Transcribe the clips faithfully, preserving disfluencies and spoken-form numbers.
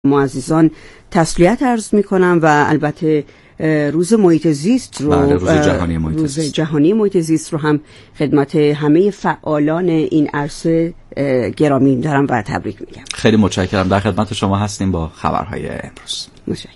معززان تسلیت عرض میکنم و البته روز محیط زیست رو بله، روز جهانی محیط روز زیست. جهانی محیط زیست رو هم خدمت همه فعالان این عرصه گرامی دارم و تبریک میگم. خیلی متشکرم. در خدمت شما هستیم با خبرهای امروز. متشکرم.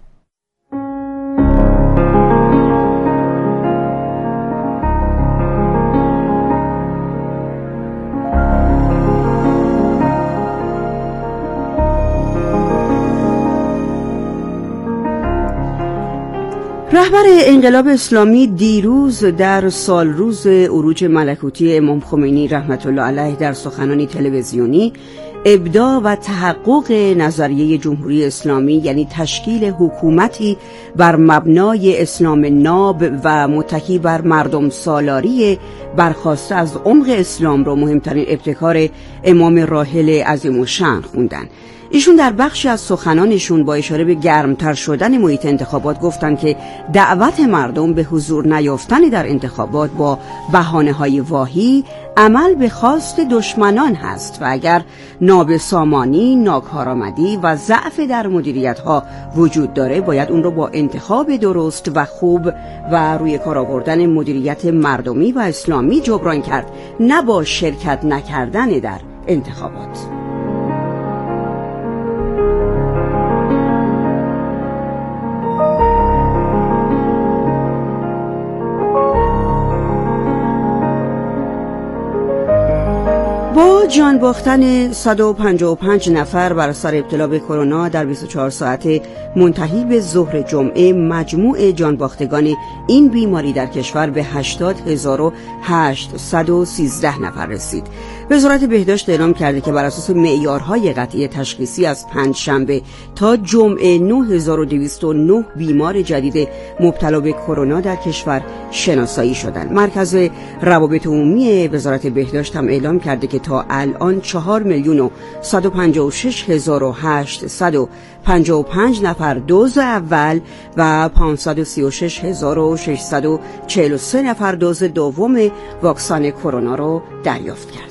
رهبر انقلاب اسلامی دیروز در سالروز عروج ملکوتی امام خمینی رحمت الله علیه در سخنانی تلویزیونی ابداع و تحقق نظریه جمهوری اسلامی، یعنی تشکیل حکومتی بر مبنای اسلام ناب و متکی بر مردم سالاری برخاسته از عمق اسلام، را مهمترین ابتکار امام راحل عظیم الشأن خوندن. ایشون در بخشی از سخنانشون با اشاره به گرمتر شدن محیط انتخابات گفتن که دعوت مردم به حضور نیافتن در انتخابات با بهانه‌های واهی عمل به خواست دشمنان هست و اگر نابسامانی، ناکارآمدی و ضعف در مدیریت‌ها وجود داره باید اون رو با انتخاب درست و خوب و روی کار آوردن مدیریت مردمی و اسلامی جبران کرد، نه با شرکت نکردن در انتخابات. با جان باختن صد و پنجاه و پنج نفر بر اثر ابتلا به کرونا در بیست و چهار ساعته منتهی به ظهر جمعه، مجموع جان باختگان این بیماری در کشور به هشتاد هزار و هشتصد و سیزده نفر رسید. وزارت بهداشت اعلام کرده که بر اساس معیارهای قطعی تشخیصی از پنجشنبه تا جمعه نه هزار و دویست و نه بیمار جدید مبتلا به کرونا در کشور شناسایی شدند. مرکز روابط عمومی وزارت بهداشت هم اعلام کرده که تا الان چهار میلیون و صد و پنجاه و شش هزار و هشتصد و پنجاه و پنج نفر دوز اول و پانصد و سی و شش هزار و ششصد و چهل و سه نفر دوز دوم واکسن کرونا رو دریافت کردند.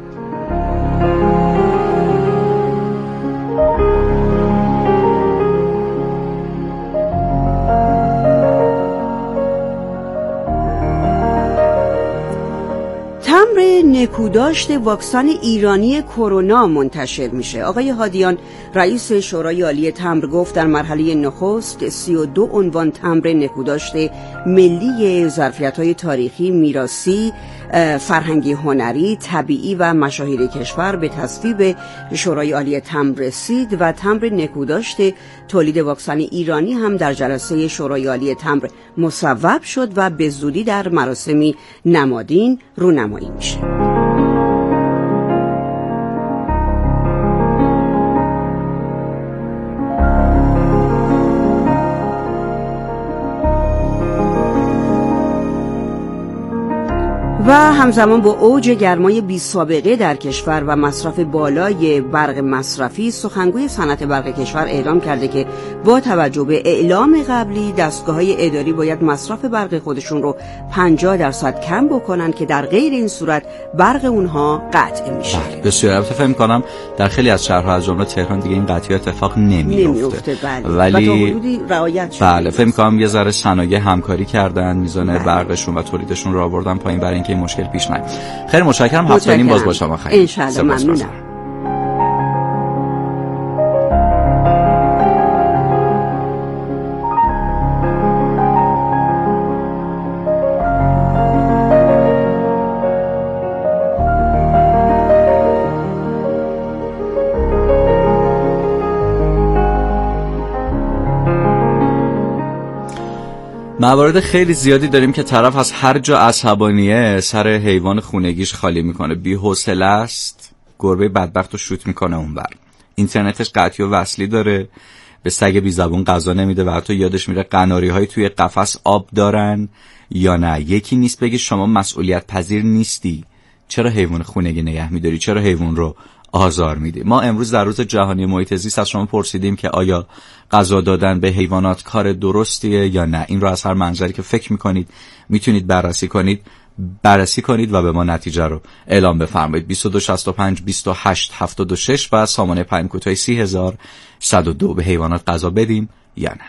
تمبر نکوداشت واکسن ایرانی کرونا منتشر میشه. آقای هادیان رئیس شورای عالی تمبر گفت در مرحله نخست سی و دو عنوان تمبر نکوداشت ملی ظرفیت‌های تاریخی، میراثی، فرهنگی، هنری، طبیعی و مشاهیر کشور به تصویب شورای عالی تمبر رسید و تمبر نکوداشت تولید واکسن ایرانی هم در جلسه شورای عالی تمبر مصوب شد و به زودی در مراسمی نمادین رونمایی میشه. و همزمان با اوج گرمای بی سابقه در کشور و مصرف بالای برق مصرفی، سخنگوی صنعت برق کشور اعلام کرده که با توجه به اعلام قبلی دستگاه‌های اداری باید مصرف برق خودشون رو پنجاه درصد کم بکنن که در غیر این صورت برق اونها قطع میشه. بسیار البته فکر می‌کنم در خیلی از شهرها از جمله تهران دیگه این قطعی اتفاق نمی‌افته. بله. ولی و تا حدودی رعایت شده. بله، فکر می‌کنم یه ذره صنایع همکاری کردن، میزان بله. برقشون و تولیدشون رو آوردن پایین برای اینکه این مشکل پیش نیاد. خیلی متشکرم. هفته باز با شما خیلی ان شاء الله. ممنونم. موارد خیلی زیادی داریم که طرف از هر جا عصبانیه سر حیوان خونگیش خالی میکنه، بی‌حوصله است، گربه بدبخت رو شوت میکنه اونور. اینترنتش قطعی و وصلی داره، به سگ بی زبون غذا نمیده و حتی یادش میره قناری های توی قفس آب دارن یا نه. یکی نیست بگی شما مسئولیت پذیر نیستی، چرا حیوان خونگی نگه میداری، چرا حیوان رو آزار میدی. ما امروز در روز جهانی محیط زیست از شما پرسیدیم که آیا غذا دادن به حیوانات کار درستیه یا نه. این رو از هر منظری که فکر میکنید میتونید بررسی کنید بررسی کنید و به ما نتیجه رو اعلام بفرمایید. بیست و دو شصت و پنج بیست و هشت هفتاد و شش و سامانه پیام کوتاه سی هزار و صد و دو. به حیوانات غذا بدیم یا نه؟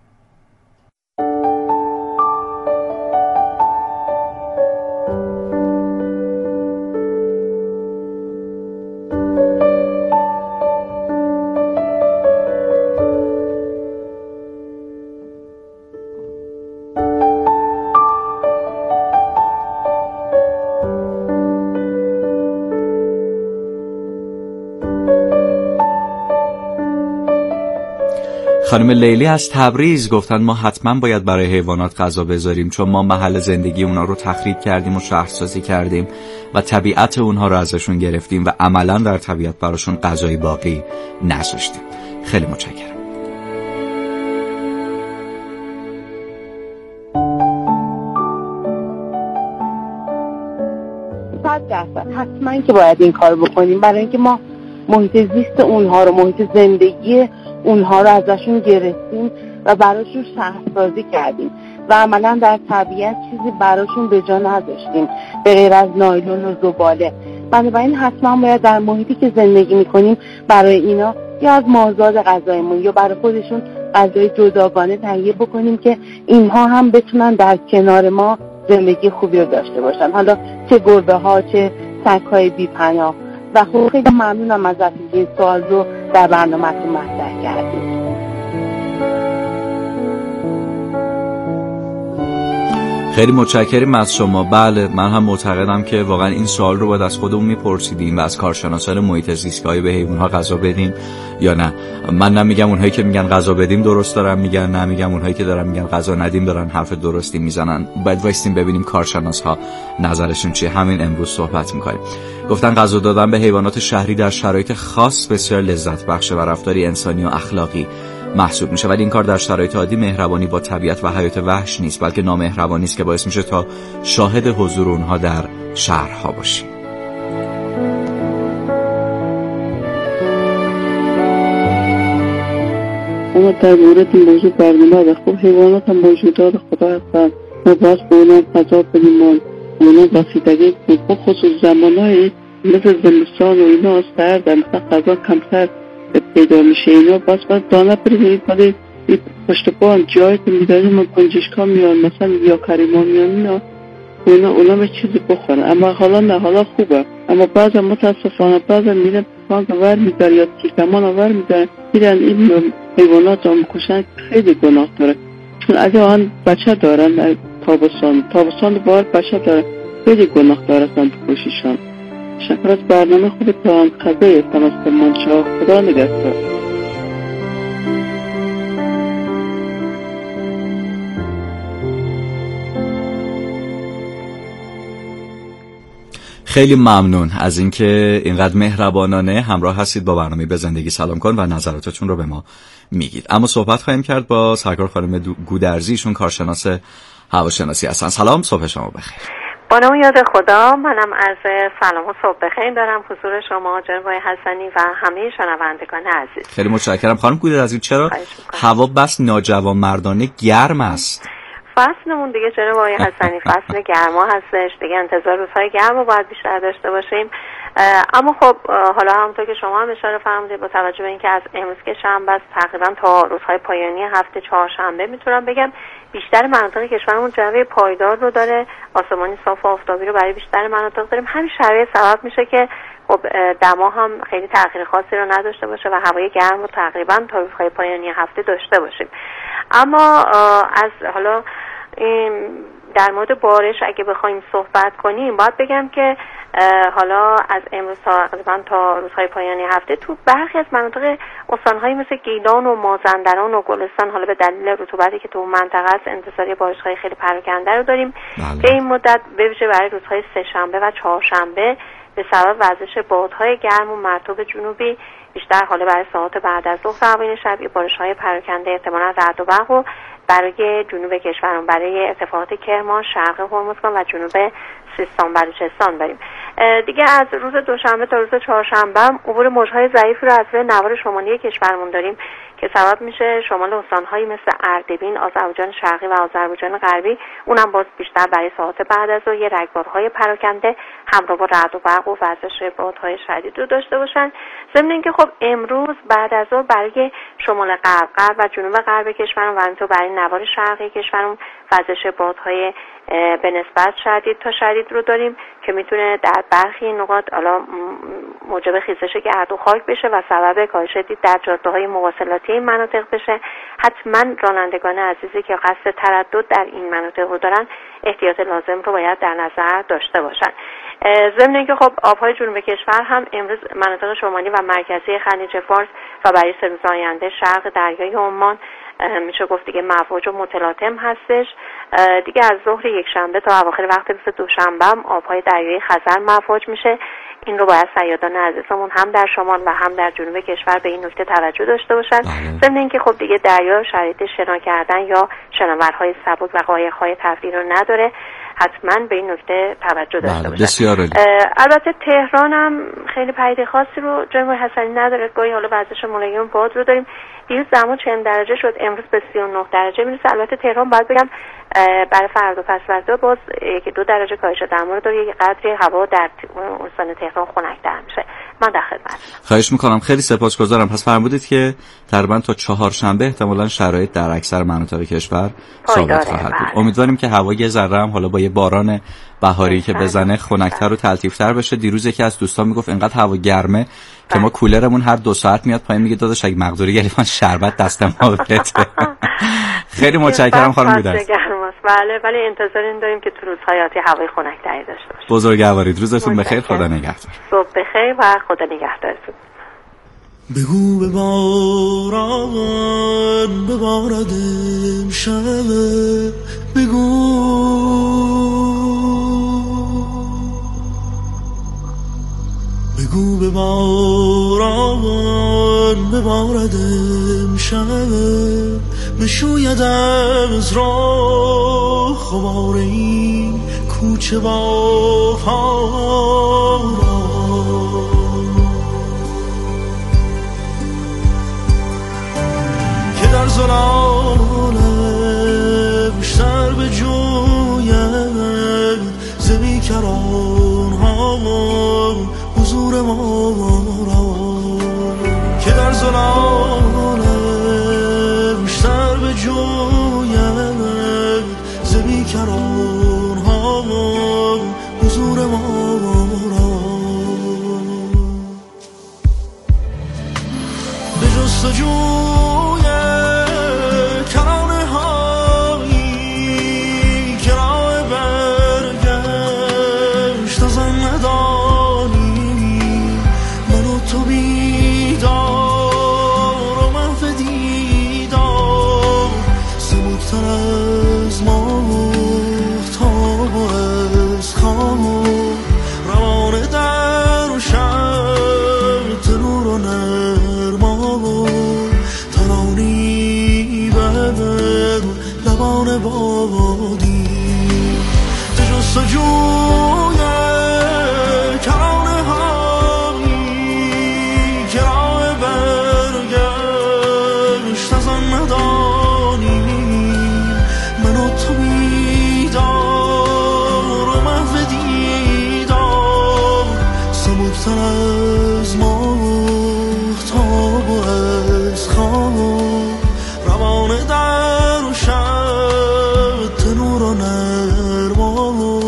خانم لیلی از تبریز گفتن ما حتما باید برای حیوانات غذا بذاریم، چون ما محل زندگی اونا رو تخریب کردیم و شهرسازی کردیم و طبیعت اونها رو ازشون گرفتیم و عملا در طبیعت براشون غذای باقی نذاشتیم. خیلی متشکرم. صد درصد حتما که باید این کار بکنیم، برای اینکه ما محیط زیست اونها رو، محیط زندگی اونها رو ازشون گرفتیم و براشون شهرسازی کردیم و عملا در طبیعت چیزی براشون به جا نذاشتیم به غیر از نایلون و زباله. بنابراین حتما باید در محیطی که زندگی میکنیم برای اینا یا از مازاد غذایمون یا برای خودشون غذای جداگانه تهیه بکنیم که اینها هم بتونن در کنار ما زندگی خوبی رو داشته باشن، حالا چه گربه ها چه سگ های بی پناه. و خب خیلی ممنونم ازت که این سوال رو در برنامه‌تون مطرح کردید. خیلی متشکرم از شما. بله من هم معتقدم که واقعا این سوال رو باید از خودمون میپرسیدیم و از کارشناسان محیط زیست که آیا به حیوانات غذا بدیم یا نه. من نمیگم اونهایی که میگن غذا بدیم درست دارن میگن، نه میگم اونهایی که دارن میگن غذا ندیم دارن حرف درستی میزنن. باید وایسیم ببینیم کارشناس‌ها نظرشون چیه. همین امروز صحبت میکنیم. گفتن غذا دادن به حیوانات شهری در شرایط خاص بسیار لذت بخشه و رفتاری انسانی و اخلاقی محسوب میشه، ولی این کار در شرایط عادی مهربانی با طبیعت و حیات وحش نیست، بلکه نامهربانی است که باعث میشه تا شاهد حضور اونها در شهرها باشیم. اما در مورد این موضوع برنامه ده، خب حیوانات هم موجودات خدا هستن، ما باید به اونها غذا بدیم و اونها رسیدگی کنیم. خب خصوص زمانهای مثل زمستان و اینا سرد در مثلا غذا کمتر پیدا میشه، اینا باز باید دانه بریدیم باید پشت پا جایی که میداریم و گنجشکا میان مثلا یا کریما میان اینا اونا اونا به چیزی بخورن. اما حالا نه، حالا خوبه، اما بعضا متاسفانه بعضا میرن پانک ور میدار یا تیکمان ور میدارن میرن این حیوانات رو میکشن. خیلی گناه داره، چون اگه آن بچه دارن تابستان تابستان بار بچه دارن خیلی گناه داره سن بکشیشان. شکر از برنامه خودتان خبه تمست منشا. خدا نگهدار. خیلی ممنون از اینکه اینقدر مهربانانه همراه هستید با برنامه به زندگی سلام کن و نظراتتون رو به ما میگید. اما صحبت خواهیم کرد با سرکار خانم گودرزی، ایشون کارشناس هواشناسی هستن. سلام، صبح شما بخیر. با نام یاد خدا، منم عرض سلام و صبح بخیر دارم حضور شما جناب حسنی و همه شنوندگان عزیز. خیلی متشکرم خانم گودرزی. چرا هوا بس ناجوانمردانه گرم است؟ فصلمون دیگه جناب آقای حسنی فصل گرما هستش دیگه، انتظار روزهای گرم رو باید بیشتر داشته باشیم. اما خب حالا همونطور که شما هم اشاره فرمودید با توجه به اینکه از امروز که شنبه است تقریبا تا روزهای پایانی هفته چهارشنبه میتونم بگم بیشتر مناطق کشورمون جو پایدار رو داره، آسمانی صاف و آفتابی رو برای بیشتر مناطق داریم. همین شرایط سبب میشه که خب دما هم خیلی تغییر خاصی رو نداشته باشه و هوای گرم رو تقریبا تا روزهای پایانی هفته داشته باشیم. اما از حالا در مورد بارش اگه بخوایم صحبت کنیم باید بگم که حالا از امروز تقریبا تا روزهای پایانی هفته تو برخی از مناطق استان‌هایی مثل گیلان و مازندران و گلستان حالا به دلیل رطوبتی که تو منطقه است انتظار بارش‌های خیلی پراکنده رو داریم که این مدت به ویژه برای روزهای سه‌شنبه و چهارشنبه به سبب وزش بادهای گرم و مرطوب جنوبی بیشتر حالا برای ساعات بعد از ظهر اوایل شب بارش‌های پراکنده احتمالاً رعد و برق و برای جنوب کشورمون برای ارتفاعات کرمان، شرق هرمزگان و جنوب سیستان بلوچستان داریم. دیگه از روز دوشنبه تا روز چهارشنبه عبور موج‌های ضعیفی رو از روی نوار شمالی کشورمون داریم که سبب میشه شمال استان‌هایی مثل اردبیل، آذربایجان شرقی و آذربایجان غربی اونم باز بیشتر برای ساعات بعد از ظهر یه رگبارهای پراکنده همراه با رعد و برق و وزش بادهای شدید رو داشته باشن. ضمن اینکه خب امروز بعد از ظهر برای شمال غرب، غرب و جنوب غرب کشورمون و همینطور برای نوار شرقی کشورمون وزش بادهای به نسبت شدید تا شدید رو داریم که میتونه در برخی نقاط حالا موجب خیزش گرد و خاک بشه و سبب کاهش دید در جاده‌های مواصلاتی این مناطق بشه. حتما رانندگان عزیزی که قصد تردد در این مناطق رو دارن احتیاط لازم رو باید در نظر داشته باشن. ضمن اینکه خب آبهای جنوب کشور هم امروز مناطق شمالی و مرکزی خلیج فارس و برای سه روز آینده شرق دریای عمان میشه گفت دیگه مواج و متلاطم هستش. دیگه از ظهر یک شنبه تا اواخر وقت روز دوشنبه هم آبهای دریای خزر مواج میشه. این رو باید صیادان عزیزمون هم در شمال و هم در جنوب کشور به این نکته توجه داشته باشن. ضمن اینکه خب دیگه دریا شرایط شنا کردن یا شناورهای سبک و قایق‌های تفریحی رو نداره، حتما به این نکته توجه داشته باشن. بسیار عالی. البته تهران هم خیلی پدیده خاصی رو جنوب حسنی نداره، گاهی حالا وزش ملایم باد رو داریم. دیروز دما چهل درجه شد، امروز به سی و نه درجه میرسه. البته تهران باید بگم برای فردا پس فردا باز یکی دو درجه کاهش دما رو داره، یک قدری هوا در استان تهران خنک‌تر میشه. من در خدمتم. خواهش میکنم، خیلی سپاسگزارم. پس فرمودید که تقریبا تا چهارشنبه احتمالاً شرایط در اکثر مناطق کشور ثابت خواهد بود. امیدواریم که هوا یه ذره هم حالا با یه باران بهاری که بزنه خنک‌تر و تلطیف‌تر بشه. دیروز یکی از دوستان میگفت اینقدر هوا گرمه که ما کولرمون هر دو ساعت میاد پایین، میگه داداش اگه مقدوری گرفتن شربت دست ما بده. خیلی متشکرم خانم بودرز. بله ولی انتظار این داریم که تو روزهای آتی هوای خنک‌تری داشته باشیم. بزرگوارید، روزتون بخیر، خدا نگهدار. صبح بخیر و خدا نگهدارتون. بگو به باران ببارد امشب، بگو بگو به باران ببارد امشب، بشوید از راه غبار این کوچه با پاران، که در زلال بیشتر به جوید ز بیکران ها حضور ما را، که در زلال بیشتر به جوید ز بیکران ها حضور ما را، به جستجوی کرانه هایی که راه برگشت از آن ندانی، من و تو بیدار و محو دیدار، سبکتر از ماهتاب و از خام، روانه در شب تنور و نرما، ترانی بر لبان بادی، به جستجوی کرانه هایی که راه برگشت از آن ندانی، من و تو بیدار و محو دیدار، سبکتر از ماهتاب و از خواب، روانه در شب تنور و نرما،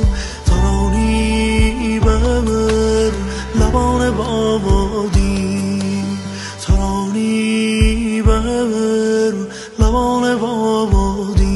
ترانی بر لبان بادی، ترانی بر لبان بادی.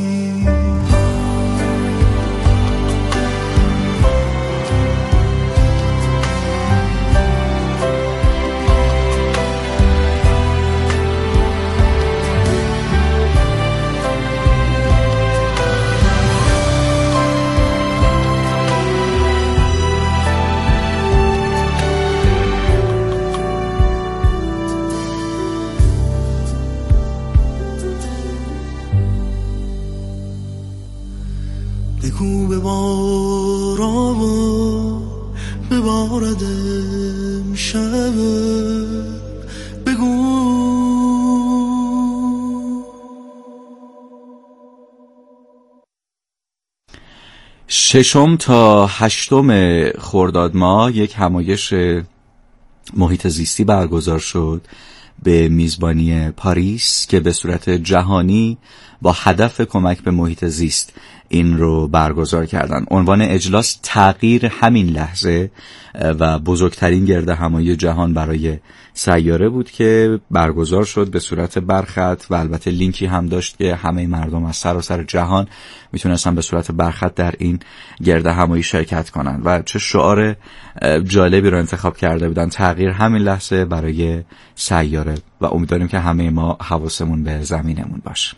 بگو به باران ببارد امشب، بگو ششم تا هشتم خرداد ماه یک همایش محیط زیستی برگزار شد به میزبانی پاریس که به صورت جهانی با هدف کمک به محیط زیست این رو برگزار کردن. عنوان اجلاس تغییر همین لحظه و بزرگترین گردهمایی جهان برای سیاره بود که برگزار شد به صورت برخط و البته لینکی هم داشت که همه مردم از سراسر جهان میتونستن به صورت برخط در این گردهمایی شرکت کنن و چه شعار جالبی رو انتخاب کرده بودن، تغییر همین لحظه برای سیاره، و امیدواریم که همه ما حواسمون به زمینمون باشه.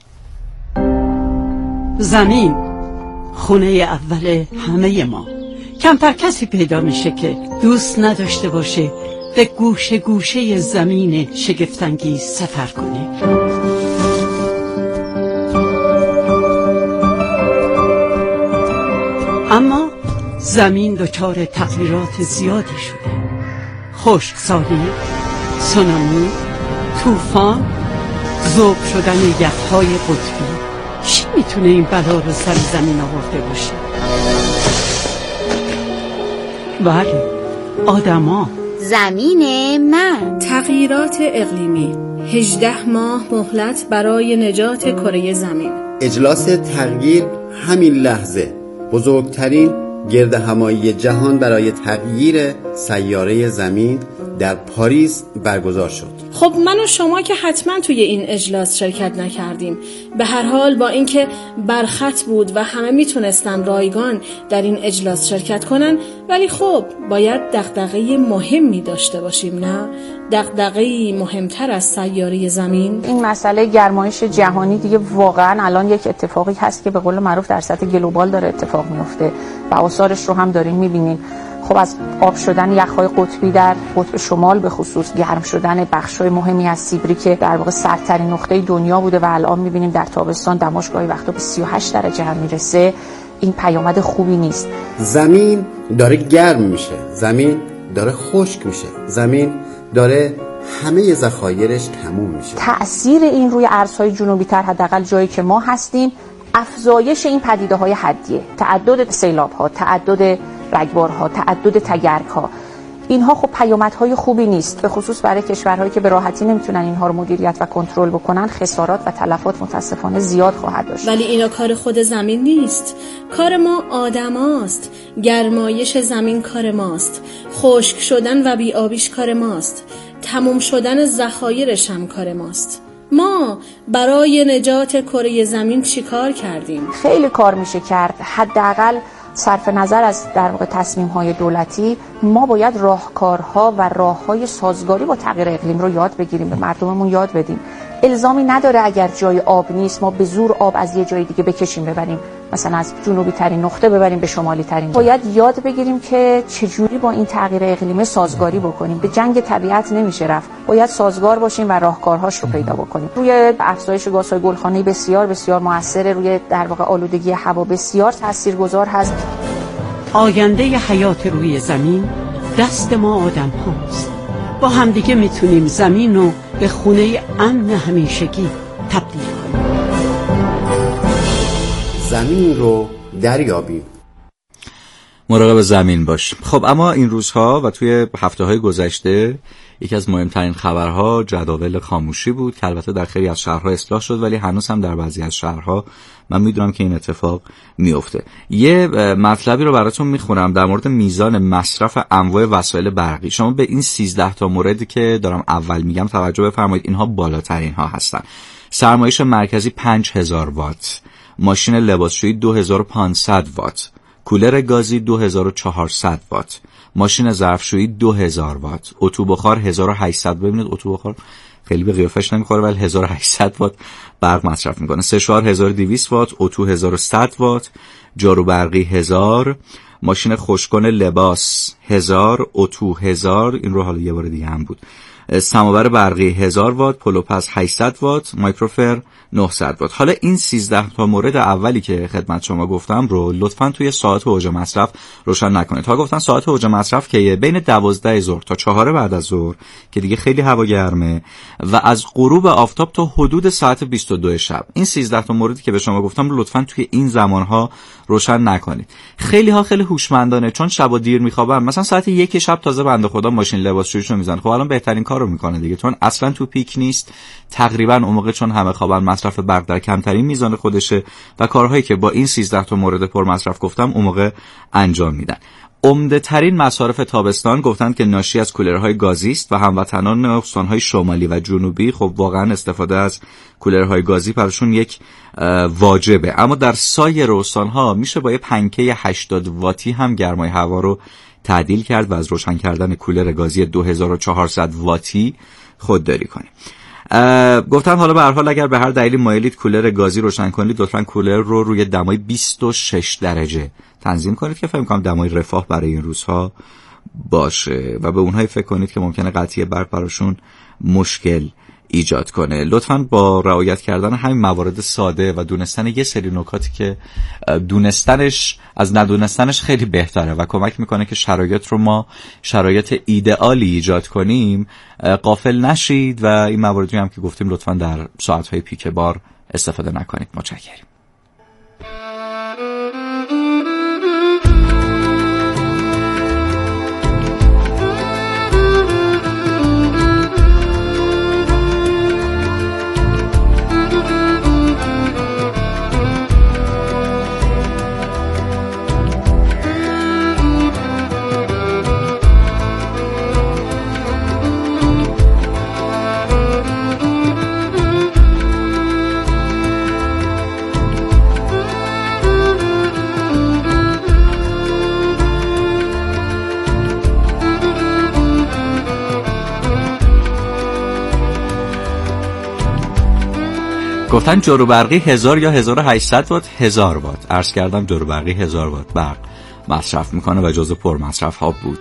زمین خونه اول همه ما. کمتر کسی پیدا میشه که دوست نداشته باشه به گوشه گوشه زمین شگفت‌انگیز سفر کنه. اما زمین دچار تغییرات زیادی شده. خشکسالی، سونامی، طوفان، ذوب شدن یخ‌های قطبی. چی میتونه این بلا رو سر زمین آورده باشه؟ بله، آدما. زمین من. تغییرات اقلیمی. هجده ماه مهلت برای نجات کره زمین. اجلاس تغییر همین لحظه، بزرگترین گردهمایی جهان برای تغییر سیاره زمین در پاریس برگزار شد. خب من و شما که حتما توی این اجلاس شرکت نکردیم. به هر حال با اینکه برخط بود و همه میتونستن رایگان در این اجلاس شرکت کنن، ولی خب باید دغدغه مهمی داشته باشیم، نه؟ دغدغه مهمتر از سیاره زمین. این مسئله گرمایش جهانی دیگه واقعا الان یک اتفاقی هست که به قول معروف در سطح گلوبال داره اتفاق میفته و آثارش رو هم دارین میبینین. خب از آب شدن یخ‌های قطبی در قطب شمال به خصوص، گرم شدن بخش‌های مهمی از سیبری که در واقع سردترین نقطه دنیا بوده و الان می‌بینیم در تابستان دماش گاهی وقتا به سی و هشت درجه هم میرسه، این پیامد خوبی نیست. زمین داره گرم میشه، زمین داره خشک میشه، زمین داره همه ذخایرش تموم میشه. تأثیر این روی ارزهای جنوبی‌تر، حداقل جایی که ما هستیم، افزایش این پدیده‌های حدیه، تعدد سیلاب‌ها، تعدد رگبارها، تعدد تگرگ‌ها، اینها خب پیامدهای خوبی نیست، به خصوص برای کشورهایی که به راحتی نمیتونن اینها رو مدیریت و کنترل بکنن. خسارات و تلفات متاسفانه زیاد خواهد داشت. ولی اینا کار خود زمین نیست، کار ما آدماست. گرمایش زمین کار ماست، خشک شدن و بی‌آبیش کار ماست، تموم شدن ذخایرش هم کار ماست. ما برای نجات کره زمین چی کار کردیم؟ خیلی کار میشه کرد. حداقل صرف نظر از در واقع تصمیم‌های دولتی، ما باید راهکارها و راه‌های سازگاری با تغییر اقلیم رو یاد بگیریم، به مردممون یاد بدیم. الزامی نداره اگر جای آب نیست ما به زور آب از یه جای دیگه بکشیم ببریم، مثلا از جنوبی ترین نقطه ببریم به شمالی ترین. باید یاد بگیریم که چجوری با این تغییر اقلیمی سازگاری بکنیم. به جنگ طبیعت نمیشه رفت، باید سازگار باشیم و راهکارهاش رو پیدا بکنیم. روی افزایش گازهای گلخانه‌ای بسیار بسیار موثر، روی در واقع آلودگی هوا بسیار تاثیرگذار هست. آینده حیات روی زمین دست ما آدم هاست. با همدیگه میتونیم زمین رو به خونه امن همیشگی تبدیل کنیم. زمین رو دریابیم. مراقب زمین باش. خب اما این روزها و توی هفته‌های گذشته یکی از مهمترین خبرها جداول خاموشی بود که البته در خیلی از شهرها اصلاح شد، ولی هنوز هم در بعضی از شهرها من میدونم که این اتفاق میفته. یه مطلبی رو براتون میخونم در مورد میزان مصرف انواع وسایل برقی. شما به این سیزده تا موردی که دارم اول میگم توجه بفرمایید، اینها بالاترین ها هستن. سرمایش مرکزی پنج هزار وات، ماشین لباسشویی دو هزار و پانصد وات، کولر گازی دو هزار و چهارصد وات، ماشین ظرفشویی دو هزار وات، اتوبخار هزار و هشتصد. ببینید اتوبخار خیلی به قیافش نمیخوره ولی هزار و هشتصد وات برق مصرف میکنه. سشوار هزار و دویست وات، اتو هزار و صد وات، جارو برقی هزار، ماشین خشککن لباس هزار، اتو هزار، این رو حالا یه بار دیگه هم بود سماور برقی هزار وات، پلوپز هشتصد وات، مایکروفر نهصد وات. حالا این سیزده تا مورد اولی که خدمت شما گفتم رو لطفاً توی ساعت اوج مصرف روشن نکنید. تا گفتن ساعت اوج مصرف که بین دوازده ظهر تا چهار بعد از ظهر که دیگه خیلی هوا گرمه و از غروب آفتاب تا حدود ساعت بیست و دو شب. این سیزده تا موردی که به شما گفتم رو لطفاً توی این زمانها روشن نکنید. خیلی ها خیلی هوشمندانه چون شب دیر میخوابن، مثلا ساعت یک شب تازه بنده خدا ماشین لباسشوییشو میزنه. خب الان بهترین کارو میکنه دیگه، چون اصلا تو پیک نیست، تقریبا اون موقع چون همه خوابن مصرف برق در کمترین میزان خودشه و کارهایی که با این سیزده تا مورد پر مصرف گفتم اون موقع انجام میدن. عمده ترین مصارف تابستان گفتند که ناشی از کولرهای گازی است و هموطنان استانهای شمالی و جنوبی خب واقعا استفاده از کولرهای گازی براشون یک واجبه. اما در سایر استانها میشه با یه پنکه هشتاد واتی هم گرمای هوا رو تعدیل کرد و از روشن کردن کولر گازی دو هزار و چهارصد واتی خودداری کنیم. گفتن حالا به هر حال اگر به هر دلیلی مایلید کولر گازی روشن کنید، لطفاً کولر رو روی دمای بیست و شش درجه تنظیم کنید که فکر می‌کنم دمای رفاه برای این روزها باشه و به اونهایی فکر کنید که ممکنه قطعی برق براشون مشکل ایجاد کنه. لطفاً با رعایت کردن همین موارد ساده و دونستن یه سری نکاتی که دونستنش از ندونستنش خیلی بهتره و کمک میکنه که شرایط رو ما شرایط ایدئالی ایجاد کنیم غافل نشید و این مواردی هم که گفتیم لطفاً در ساعت‌های پیک بار استفاده نکنید. متشکرم. گفتن جارو برقی هزار یا هزار و هشتصد وات هزار وات. عرض کردم جارو برقی هزار وات برق مصرف میکنه و جزو پر مصرف ها بود.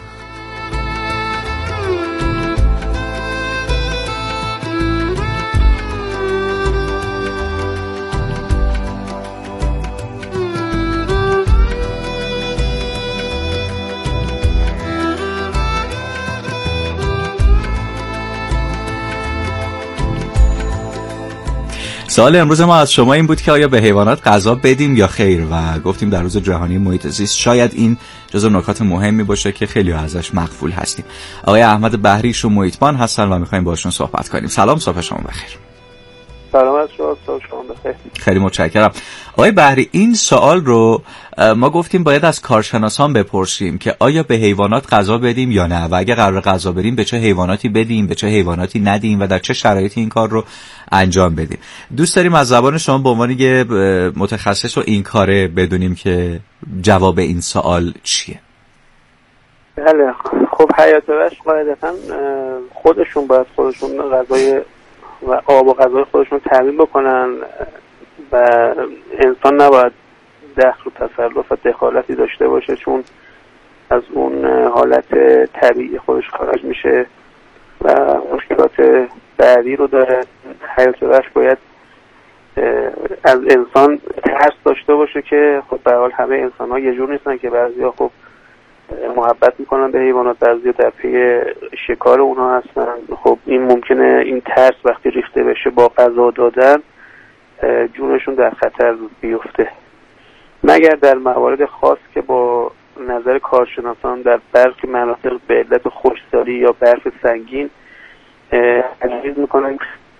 سوال امروز ما از شما این بود که آیا به حیوانات غذا بدیم یا خیر و گفتیم در روز جهانی محیط زیست شاید این جزو نکات مهمی باشه که خیلی ازش مغفول هستیم. آقای احمد بحری ایشون محیطبان هستن و میخوایم باشون صحبت کنیم. سلام، صبح شما بخیر. سلامت شما، صبح شما بخیر. خیلی متشکرم. آقای بحری این سوال رو ما گفتیم باید از کارشناسان بپرسیم که آیا به حیوانات غذا بدیم یا نه و اگه قرار غذا بدیم به چه حیواناتی بدیم، به چه حیواناتی ندیم و در چه شرایطی این کار رو انجام بدیم. دوست داریم از زبان شما به عنوان یه متخصص و این کاره بدونیم که جواب این سوال چیه. بله، خب حیات وحش قاعدتا خودشون باید خودشون غذای و آب و غذای خودشون رو تامین بکنن و انسان نباید دخل و تصرف و دخالتی داشته باشه چون از اون حالت طبیعی خودش خارج میشه و مشکلات بعدی رو داره. حیات وحش باید از انسان ترس داشته باشه که خب به هر حال همه انسان ها یه جور نیستن که بعضیا خب محبت میکنن به حیوانات، بعضیا در پی شکار اونها هستن. خب این ممکنه این ترس وقتی ریخته بشه با غذا دادن جونشون در خطر بیفته، مگر در موارد خاص که با نظر کارشناسان در برخی مناطق به علت خشکسالی یا برف سنگین تجویز میکنن.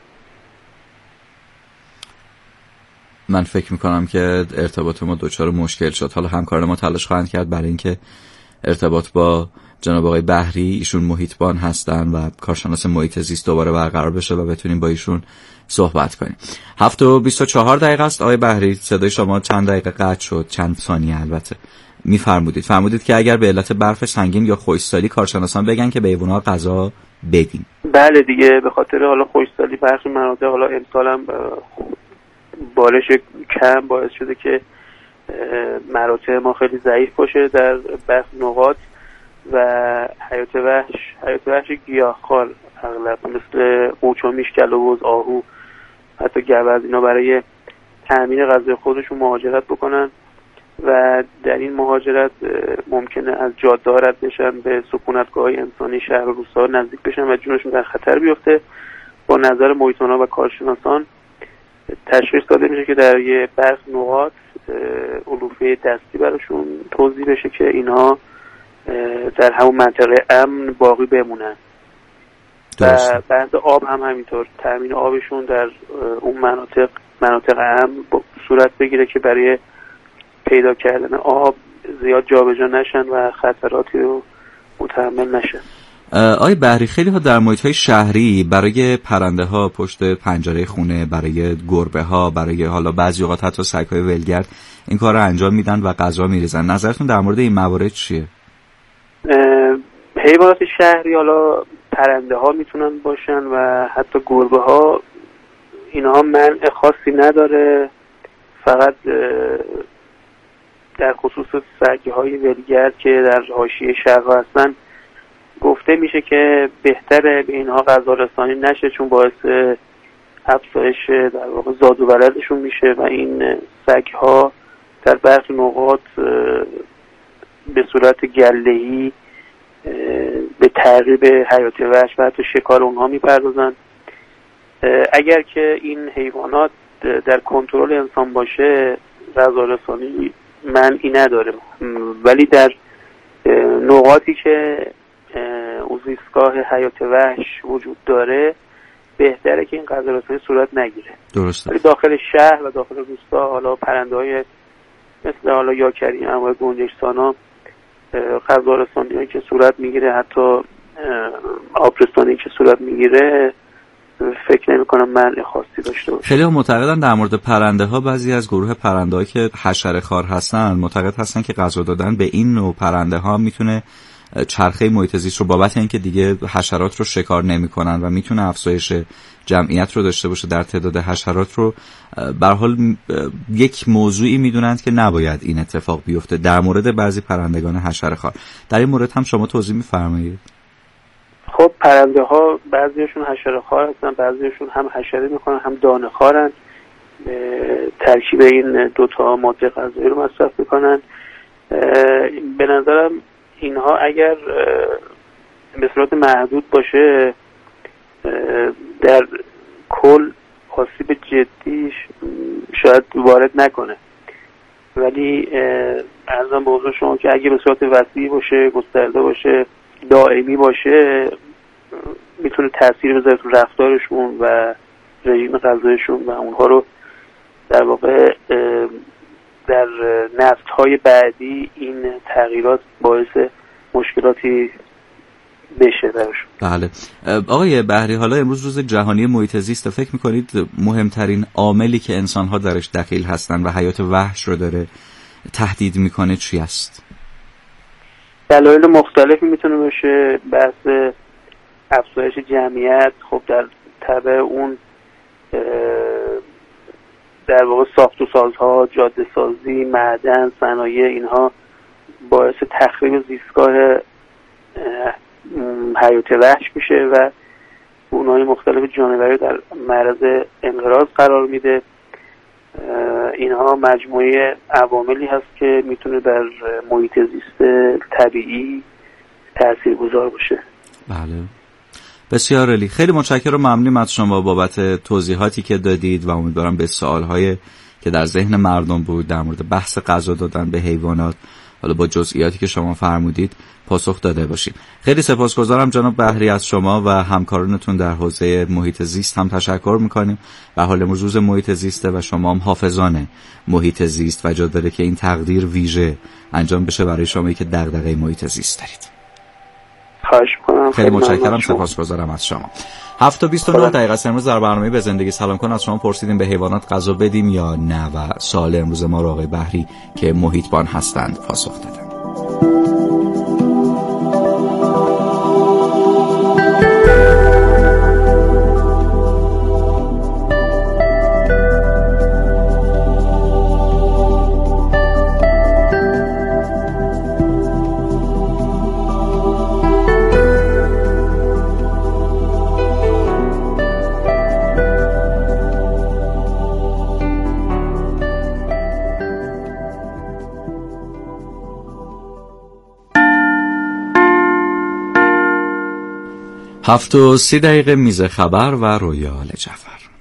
من فکر میکنم که ارتباط ما دچار مشکل شد. حالا همکاران ما تلاش خواهند کرد برای اینکه ارتباط با جناب آقای بحری، ایشون محیطبان هستن و کارشناس محیط زیست، دوباره برقرار بشه و بتونیم با ایشون صحبت کنیم. هفت و بیست و چهار دقیقه است. آقای بحری صدای شما چند دقیقه قطع شد، چند ثانیه البته. میفرمودید فرمودید که اگر به علت برف سنگین یا خشکسالی کارشناسان بگن که به حیوانات غذا بدیم. بله دیگه، به خاطر حالا خشکسالی برخی مناطق حالا امسال هم بارش کم باعث شده که مراتع ما خیلی ضعیف باشه در برخی نقاط و حیات وحش حیات وحش گیاهخوار اغلب مثل قوچ و میش، گلووز، آهو، حتی گوز، اینا برای تأمین غذای خودشون مهاجرت بکنن و در این مهاجرت ممکنه از جاده رد بشن، به سکونتگاه‌های انسانی شهر و روستاها نزدیک بشن و جونشون در خطر بیفته. با نظر محیط‌ها و کارشناسان تشخیص داده میشه که در یه برخی نقاط علوفه دستی براشون توزیع بشه که اینها در همون منطقه امن باقی بمونن. و بحث آب هم همینطور، تامین آبشون در اون مناطق مناطق امن صورت بگیره که برای پیدا کردن آب زیاد جابجا نشن و خطراتی رو متحمل نشن. آقای بحری، خیلی ها در محیط های شهری برای پرنده ها پشت پنجره خونه، برای گربه ها، برای حالا بعضی اوقات حتی سگ های ولگرد این کار رو انجام میدن و غذا میریزن. نظرتون در مورد این موارد چیه؟ حیوانات شهری، حالا پرنده ها میتونن باشن و حتی گربه ها، اینها منع خاصی نداره، فقط در خصوص سگ های ولگرد که در حاشیه شهر هستن گفته میشه که بهتره به اینها غذا رسانی نشه، چون باعث افزایش در واقع زاد و ولدشون میشه و این سگ ها در برخی نقاط به صورت گله‌ای به تعقیب حیات وحش و حتی شکار اونها میپردازن. اگر که این حیوانات در کنترل انسان باشه غذا رسانی منعی نداره، ولی در نقاطی که زیستگاه حیات وحش وجود داره بهتره که این غذا رسانی صورت نگیره. درسته. ولی داخل شهر و داخل روستا حالا پرنده‌های مثل حالا یاکری، انواع گنجشک‌سانا، غذا رسانی که صورت میگیره، حتی آبرسانی که صورت میگیره، فکر نمی کنم منع خاصی داشته باشه. خیلی ها معتقدن در مورد پرنده ها، بعضی از گروه پرنده ها که حشره خوار هستن معتقد هستن که غذا دادن به این نوع پرنده ها میتونه چرخه محیط زیست رو، بابت اینکه دیگه حشرات رو شکار نمیکنن و میتونه افزایش جمعیت رو داشته باشه در تعداد حشرات رو، به هر حال یک موضوعی میدونند که نباید این اتفاق بیفته در مورد بعضی پرندگان حشره خوار. در این مورد هم شما توضیح میفرمایید؟ خب پرنده ها بعضیشون حشره خوار هستن، بعضیشون هم حشره میکنن هم دانه خوارن، ترکیب این دوتا ماده غذایی رو مصرف میکنن. به نظرم اینها اگر به صورت محدود باشه در کل آسیب جدیش شاید وارد نکنه، ولی عرضم به حضور شما که اگه به صورت وسیع باشه، گسترده باشه، دائمی باشه، میتونه تأثیر بذاره تو رفتارشون و رژیم غذایشون و اونها رو در واقع در نسل‌های بعدی این تغییرات باعث مشکلاتی بشه درشون. بله. آقای بحری، حالا امروز روز جهانی محیط زیست، فکر میکنید مهمترین عاملی که انسان‌ها درش دخیل هستن و حیات وحش رو داره تهدید میکنه چی است؟ دلایل مختلفی میتونه باشه. بحث افزایش جمعیت، خب در تبع اون در واقع ساخت و سازها، جاده سازی، معدن، صنایع، اینها باعث تخریب زیستگاه حیات وحش میشه و گونه‌های مختلف جانوری در معرض انقراض قرار میده. اینها مجموعه عواملی هست که میتونه در محیط زیست طبیعی تاثیرگذار باشه. بله، بسیار عالی. خیلی متشکرم و ممنونم از شما بابت توضیحاتی که دادید و امیدوارم به سوال‌های که در ذهن مردم بود در مورد بحث غذا دادن به حیوانات، حالا با جزئیاتی که شما فرمودید، پاسخ داده باشید. خیلی سپاسگزارم جناب بحری از شما و همکارانتون در حوزه محیط زیست هم تشکر میکنیم. به حال امروز روز محیط زیسته و شما هم حافظان محیط زیست و جا داره که این تقدیر ویژه انجام بشه برای شمایی که دغدغه محیط زیست دارید. خواهش می‌کنم. خیلی متشکرم، سپاسگزارم از شما. هفت و بیست و نه دقیقه امروز در برنامه به زندگی سلام کن از شما پرسیدیم به حیوانات غذا بدیم یا نه و سوال امروز ما رو آقای بحری که محیطبان هستند پاسخ دادن. هفت و سی دقیقه میز خبر و رویال جعفر.